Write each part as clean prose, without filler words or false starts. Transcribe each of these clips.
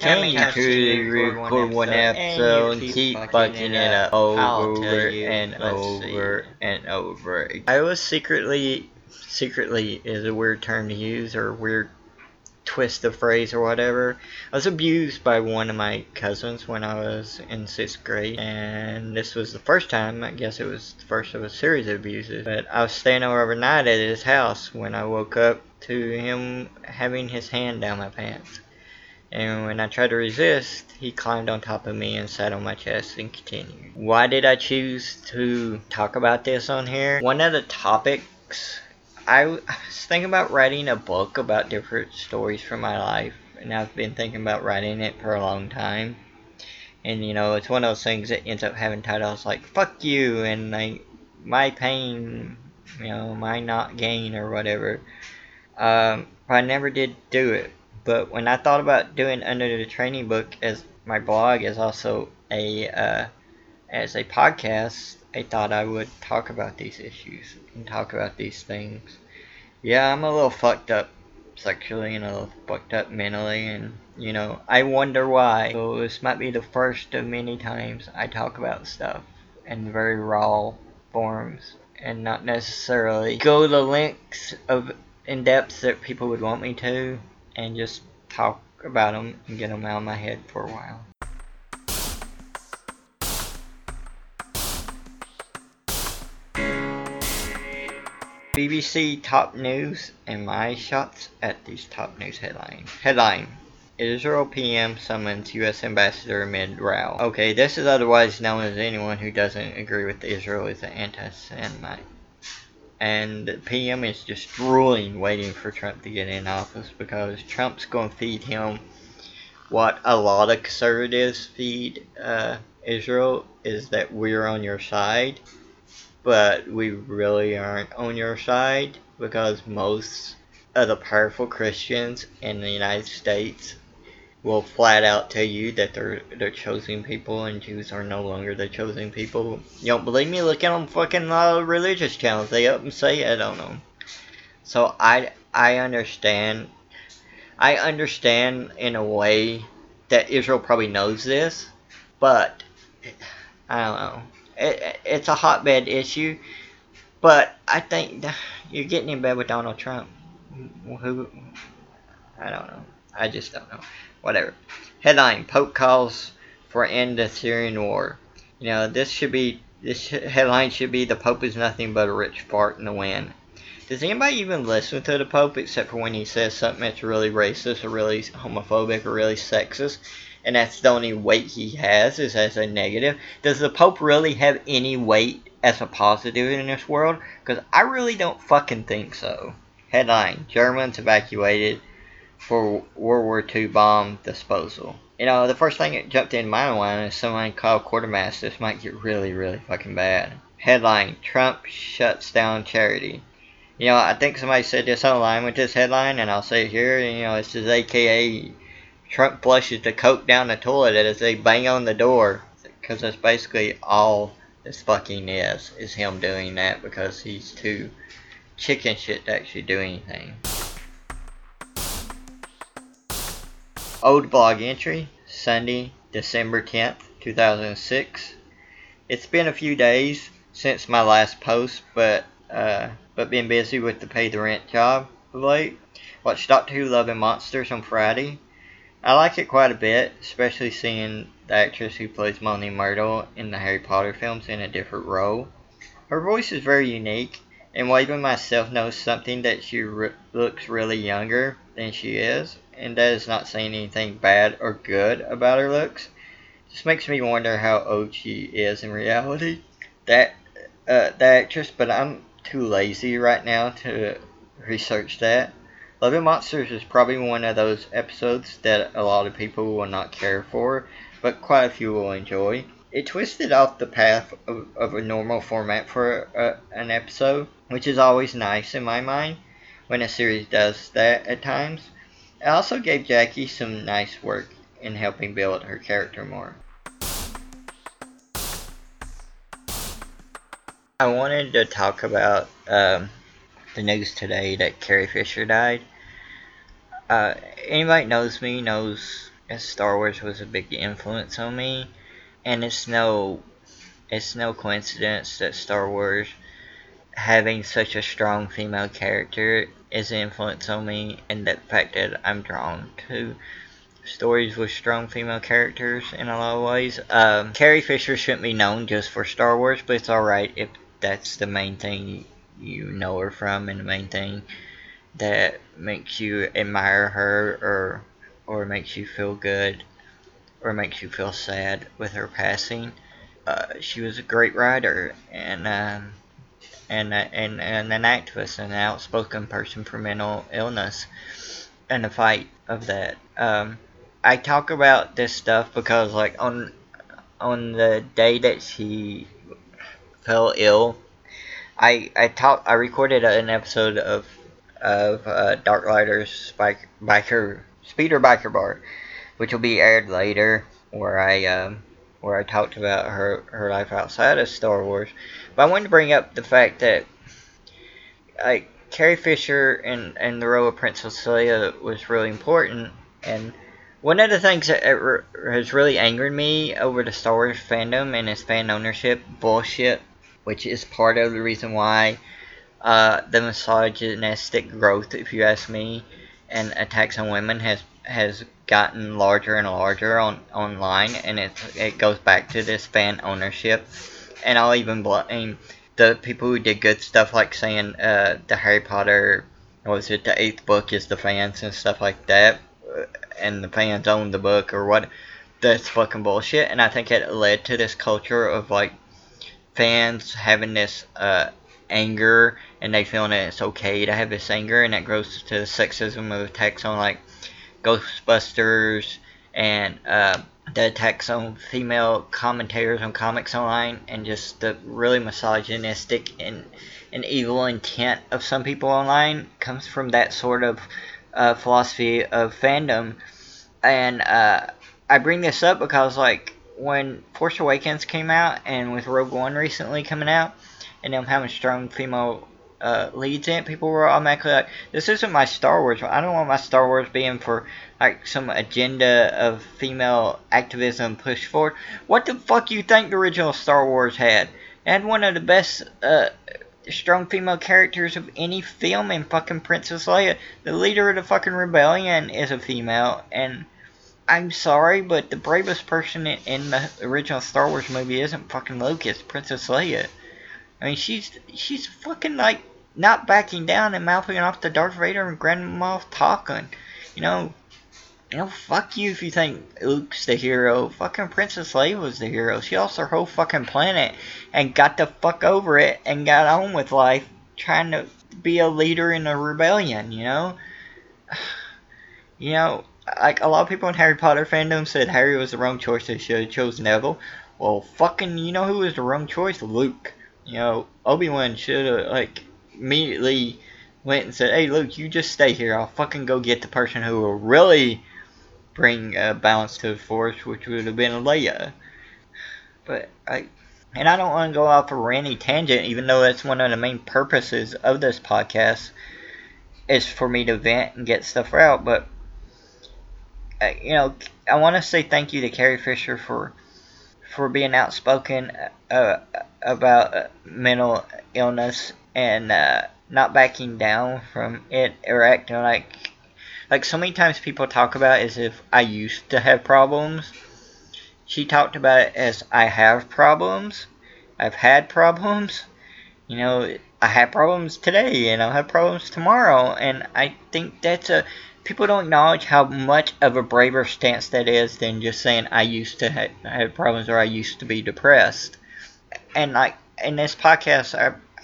Can you truly record one episode and keep fucking it up over and over and over? I was secretly is a weird term to use, or a weird twist of phrase or whatever. I was abused by one of my cousins when I was in 6th grade, and this was the first time. I guess it was the first of a series of abuses. But I was staying over overnight at his house when I woke up to him having his hand down my pants. And when I tried to resist, he climbed on top of me and sat on my chest and continued. Why did I choose to talk about this on here? One of the topics, I was thinking about writing a book about different stories from my life, and I've been thinking about writing it for a long time. And you know, it's one of those things that ends up having titles like "fuck you" and like "my pain," you know, "my not gain" or whatever. But I never did do it. But when I thought about doing Under the Training Book as my blog, as also as a podcast, I thought I would talk about these issues and talk about these things. Yeah, I'm a little fucked up sexually and a little fucked up mentally, and you know, I wonder why. So this might be the first of many times I talk about stuff in very raw forms and not necessarily go the lengths of in depth that people would want me to, and just talk about them and get them out of my head for a while. BBC top news and my shots at these top news headlines. Headline: Israel PM summons U.S. ambassador amid row. Okay, this is otherwise known as anyone who doesn't agree with Israel is an anti-Semite. And the PM is just drooling, waiting for Trump to get in office, because Trump's going to feed him what a lot of conservatives feed Israel, is that we're on your side. But we really aren't on your side, because most of the powerful Christians in the United States will flat out tell you that they're chosen people, and Jews are no longer the chosen people. You don't believe me? Look at them fucking religious channels. They up and say it on them. So I understand. I understand in a way that Israel probably knows this, but I don't know. It's a hotbed issue, but I think you're getting in bed with Donald Trump. Who? I don't know. I just don't know. Whatever. Headline: Pope calls for end to Syrian war. You know, this headline should be: the Pope is nothing but a rich fart in the wind. Does anybody even listen to the Pope except for when he says something that's really racist or really homophobic or really sexist? And that's the only weight he has, is as a negative. Does the Pope really have any weight as a positive in this world? Because I really don't fucking think so. Headline: Germans evacuated for World War II bomb disposal. You know, the first thing that jumped in my mind is someone called Quartermass. This might get really, really fucking bad. Headline: Trump shuts down charity. You know, I think somebody said this online with this headline, and I'll say it here. You know, this is AKA Trump flushes the coke down the toilet as they bang on the door. Because that's basically all this fucking is him doing that, because he's too chicken shit to actually do anything. Old blog entry, Sunday, December 10th, 2006. It's been a few days since my last post, but been busy with the pay the rent job of late. Watched Doctor Who Love and Monsters on Friday. I like it quite a bit, especially seeing the actress who plays Moaning Myrtle in the Harry Potter films in a different role. Her voice is very unique, and while even myself knows something that she looks really younger than she is, and that is not saying anything bad or good about her looks. Just makes me wonder how old she is in reality. The actress, but I'm too lazy right now to research that. Love and Monsters is probably one of those episodes that a lot of people will not care for, but quite a few will enjoy. It twisted off the path of a normal format for an episode, which is always nice in my mind when a series does that at times. It also gave Jackie some nice work in helping build her character more. I wanted to talk about the news today that Carrie Fisher died. Anybody knows me knows as Star Wars was a big influence on me, and it's no coincidence that Star Wars having such a strong female character is an influence on me, and the fact that I'm drawn to stories with strong female characters in a lot of ways. Carrie Fisher shouldn't be known just for Star Wars, but it's alright if that's the main thing you know her from, and the main thing that makes you admire her, or makes you feel good, or makes you feel sad with her passing. She was a great writer, and an activist, and an outspoken person for mental illness, and the fight of that. I talk about this stuff because, like, on the day that she fell ill, I recorded an episode of Darklighter's biker speeder biker bar, which will be aired later, where I talked about her life outside of Star Wars. But I wanted to bring up the fact that, like, Carrie Fisher and the role of Princess Leia was really important. And one of the things that has really angered me over the Star Wars fandom and its fan ownership bullshit, which is part of the reason why the misogynistic growth, if you ask me, and attacks on women has gotten larger and larger online, and it goes back to this fan ownership. And I'll even blame the people who did good stuff, like saying the Harry Potter, what was it, the eighth book is the fans and stuff like that, and the fans own the book or what. That's fucking bullshit, and I think it led to this culture of, like, fans having this anger, and they feeling that it's okay to have this anger, and that grows to the sexism of attacks on, like, Ghostbusters, and the attacks on female commentators on comics online, and just the really misogynistic and evil intent of some people online comes from that sort of philosophy of fandom. And I bring this up because, like, when Force Awakens came out, and with Rogue One recently coming out, and them having strong female leads in it, people were automatically like, this isn't my Star Wars. I don't want my Star Wars being for, like, some agenda of female activism pushed forward. What the fuck you think the original Star Wars had? It had one of the best strong female characters of any film in fucking Princess Leia. The leader of the fucking rebellion is a female, and I'm sorry, but the bravest person in the original Star Wars movie isn't fucking Luke, it's Princess Leia. I mean, she's fucking, like, not backing down and mouthing off to Darth Vader and Grand Moff Tarkin. You know, fuck you if you think Luke's the hero. Fucking Princess Leia was the hero. She lost her whole fucking planet and got the fuck over it and got on with life, trying to be a leader in a rebellion, you know? You know, like, a lot of people in Harry Potter fandom said Harry was the wrong choice, they should have chose Neville. Well, fucking, you know who was the wrong choice? Luke. You know, Obi-Wan should have, like, immediately went and said, hey, Luke, you just stay here. I'll fucking go get the person who will really bring balance to the Force, which would have been Leia. But and I don't want to go off a ranty tangent, even though that's one of the main purposes of this podcast, is for me to vent and get stuff out. But, you know, I want to say thank you to Carrie Fisher for being outspoken about mental illness, and not backing down from it, or acting like so many times people talk about as if I used to have problems. She talked about it as I have problems. I've had problems. You know, I have problems today, and I'll have problems tomorrow. And I think people don't acknowledge how much of a braver stance that is than just saying I used to have problems, or I used to be depressed. And, like, in this podcast,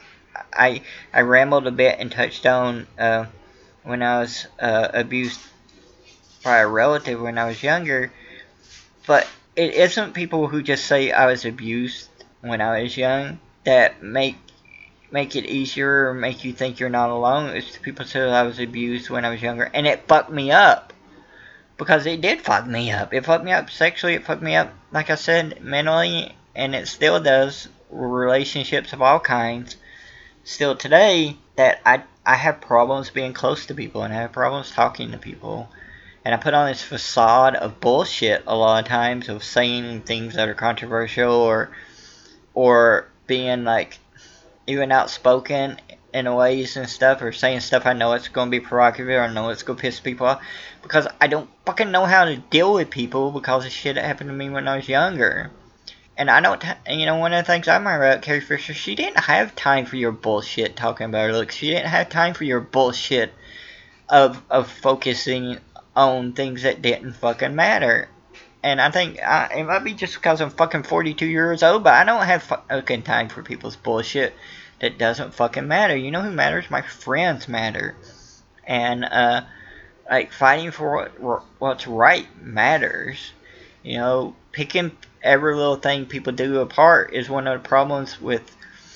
I rambled a bit and touched on when I was abused by a relative when I was younger. But it isn't people who just say I was abused when I was young that make it easier or make you think you're not alone. It's the people who say I was abused when I was younger, and it fucked me up. Because it did fuck me up. It fucked me up sexually, it fucked me up, like I said, mentally, and it still does. Relationships of all kinds. Still today, that I have problems being close to people, and I have problems talking to people. and I put on this facade of bullshit a lot of times, of saying things that are controversial, or being like even outspoken in ways and stuff, or saying stuff I know it's going to be provocative, or I know it's going to piss people off, because I don't fucking know how to deal with people because of shit that happened to me when I was younger. And I don't, one of the things I admire about Carrie Fisher, she didn't have time for your bullshit talking about her looks. She didn't have time for your bullshit of focusing on things that didn't fucking matter. And I think it might be just because I'm fucking 42 years old, but I don't have fucking time for people's bullshit that doesn't fucking matter. You know who matters? My friends matter. And, like, fighting for what's right matters. Picking every little thing people do apart is one of the problems with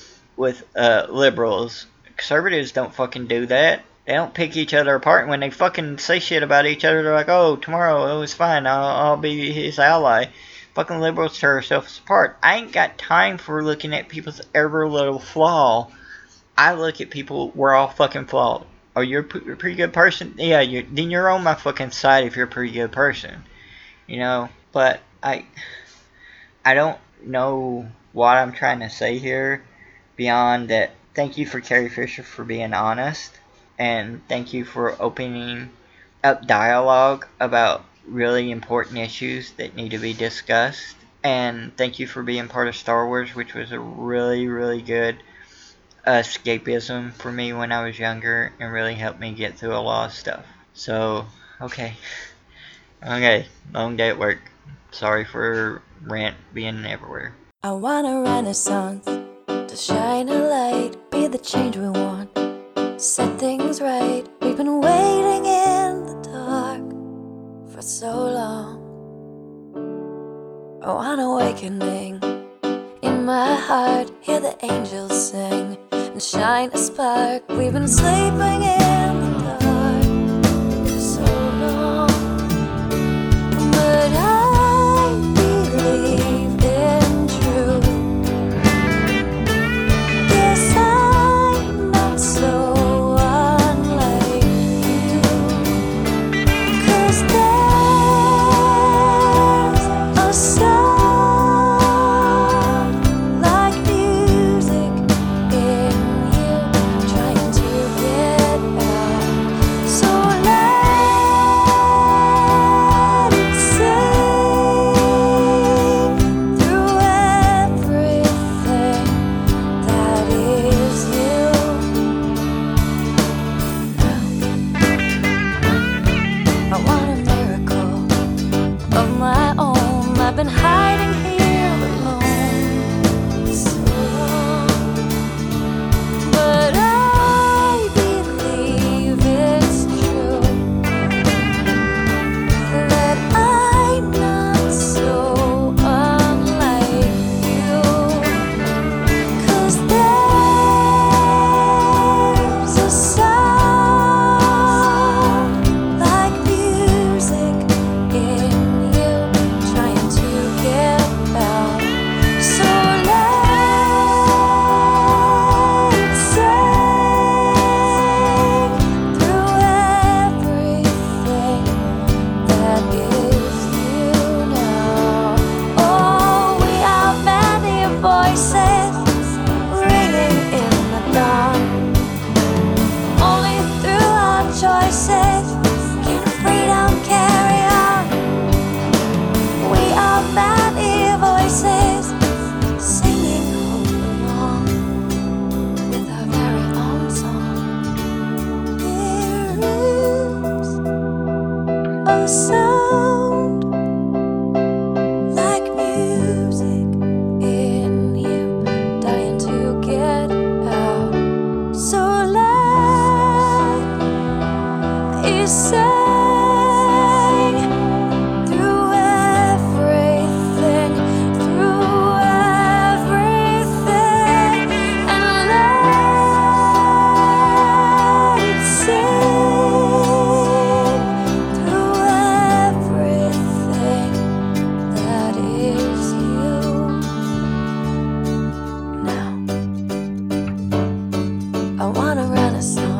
liberals. Conservatives don't fucking do that. They don't pick each other apart. And when they fucking say shit about each other, they're like, oh, tomorrow, it's fine, I'll be his ally. Fucking liberals tear ourselves apart. I ain't got time for looking at people's every little flaw. I look at people, we're all fucking flawed. Oh, you're a pretty good person? Yeah, then you're on my fucking side if you're a pretty good person. But I don't know what I'm trying to say here beyond that. Thank you for Carrie Fisher for being honest, and thank you for opening up dialogue about really important issues that need to be discussed, and thank you for being part of Star Wars, which was a really, really good escapism for me when I was younger, and really helped me get through a lot of stuff. So, okay, long day at work. Sorry for rant being everywhere. I want a renaissance to shine a light, be the change we want, set things right. We've been waiting in the dark for so long. I want awakening in my heart, hear the angels sing and shine a spark. We've been sleeping in the dark for so long, but I believe in truth. Yes, I'm not so unlike you, 'cause there's a sound like music in you, trying to get out. So let it sing through everything that is you. I want a miracle of my own. I've been hiding here alone so long, but I believe it's true that I'm not so unlike you, 'cause there's a sound like music in you, trying to get out. So let it sing through everything that is you now. Oh, we are many voices ringing in the dark. Only through our choices can freedom carry on. We are many voices singing along with our very own song. There is a sound like music in you, dying to get out. So let it sing through everything, and let it sing through everything that is you. Now, I want a renaissance